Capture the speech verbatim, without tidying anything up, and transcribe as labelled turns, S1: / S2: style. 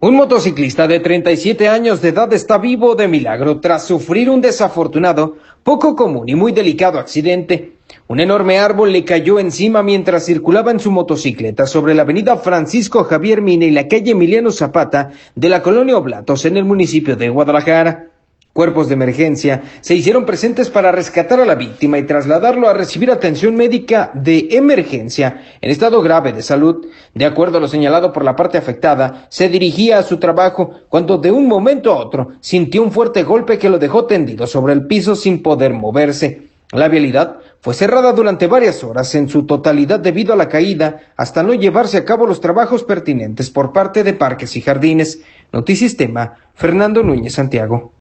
S1: Un motociclista de treinta y siete años de edad está vivo de milagro tras sufrir un desafortunado, poco común y muy delicado accidente. Un enorme árbol le cayó encima mientras circulaba en su motocicleta sobre la avenida Francisco Javier Mina y la calle Emiliano Zapata de la colonia Oblatos en el municipio de Guadalajara. Cuerpos de emergencia se hicieron presentes para rescatar a la víctima y trasladarlo a recibir atención médica de emergencia en estado grave de salud. De acuerdo a lo señalado por la parte afectada, se dirigía a su trabajo cuando de un momento a otro sintió un fuerte golpe que lo dejó tendido sobre el piso sin poder moverse. La vialidad fue cerrada durante varias horas en su totalidad debido a la caída, hasta no llevarse a cabo los trabajos pertinentes por parte de Parques y Jardines. Notisistema, Fernando Núñez Santiago.